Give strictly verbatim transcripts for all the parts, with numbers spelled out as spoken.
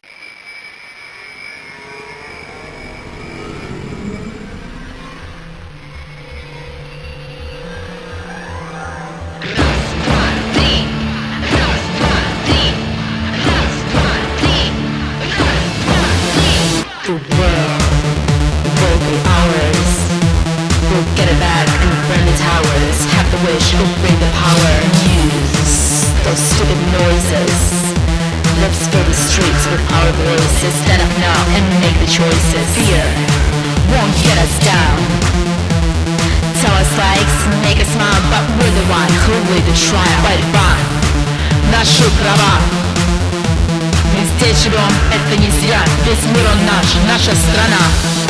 The world will be ours. We'll get it back and burn the towers. Have the wish, we'll bring the power. Use those stupid noises. Let's fill the streets with our voices. Stand up now and make the choices. Fear won't get us down. Tell us likes, make us smile, but we're the one who lead the trial. Борьба, наши права. Мы здесь живем, это не зря. Весь мир он наш, наша страна.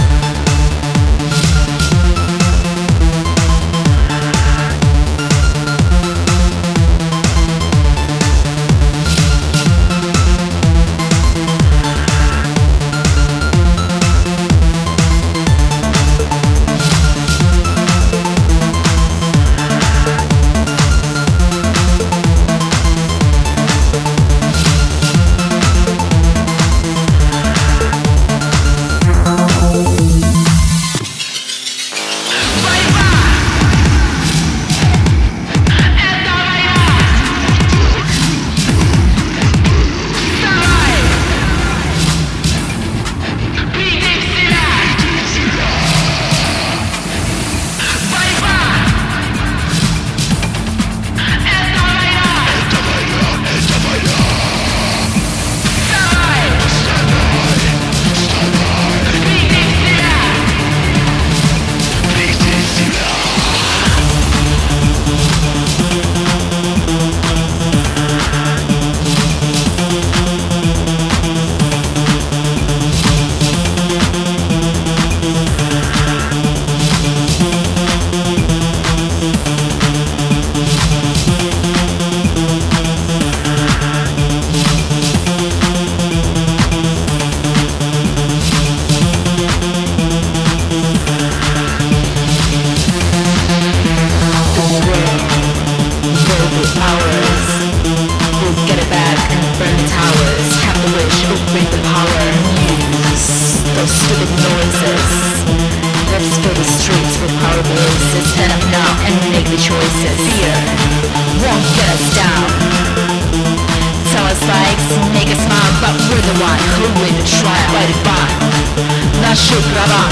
Наши права.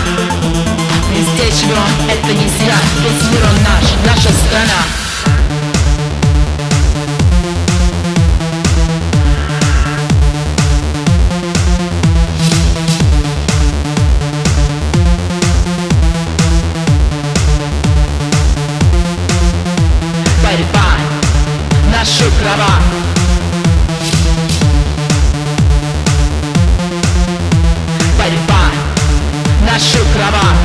Мы здесь живем, это не зря. Весь мир он наш, наша страна. Борьба, наши права. Борьба, наши права.